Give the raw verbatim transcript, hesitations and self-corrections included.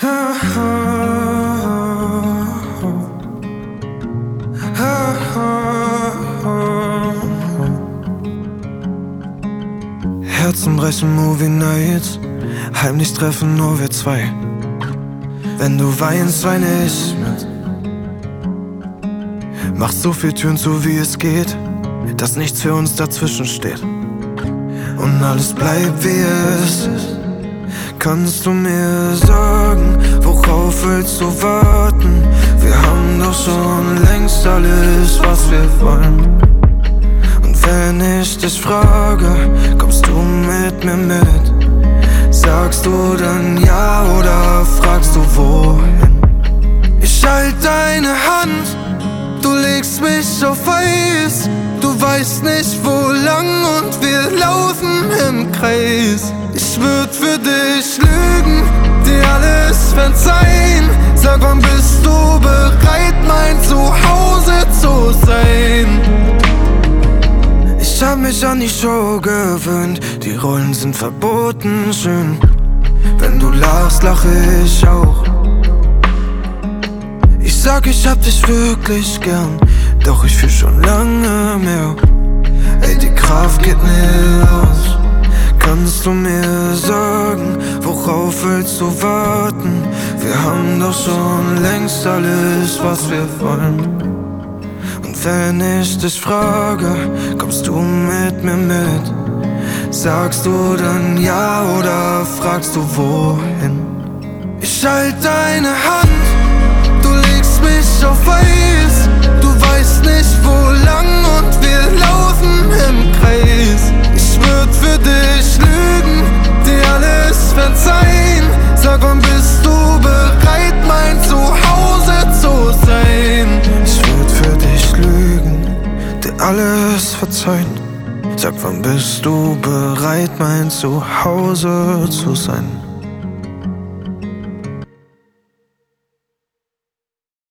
Herzen brechen, Movie Nights, heimlich treffen nur wir zwei. Wenn du weinst, weine ich mit. Mach so viel Türen zu, wie es geht, dass nichts für uns dazwischen steht. Und alles bleibt, wie es ist. Kannst du mir sagen, worauf willst du warten? Wir haben doch schon längst alles, was wir wollen. Und wenn ich dich frage, kommst du mit mir mit? Sagst du dann ja oder fragst du wohin? Ich halt deine Hand, du legst mich auf Eis. Du weißt nicht wo lang und wir laufen im Kreis. Ich würd für dich lügen, dir alles verzeihen. Sag, wann bist du bereit, mein Zuhause zu sein? Ich hab mich an die Show gewöhnt, die Rollen sind verboten schön. Wenn du lachst, lache ich auch. Ich sag, ich hab dich wirklich gern, doch ich fühl schon lange mehr. Ey, die Kraft geht mir aus. Kannst du mir sagen, worauf willst du warten? Wir haben doch schon längst alles, was wir wollen. Und wenn ich dich frage, kommst du mit mir mit? Sagst du dann ja oder fragst du wohin? Ich halt deine Hand, du legst mich auf Eis. Du weißt nicht wo lang und wir laufen im Kreis. Ich würd für dich lügen, dir alles verzeihen. Sag, wann bist du bereit, mein Zuhause zu sein? Ich würd für dich lügen, dir alles verzeihen. Sag, wann bist du bereit, mein Zuhause zu sein?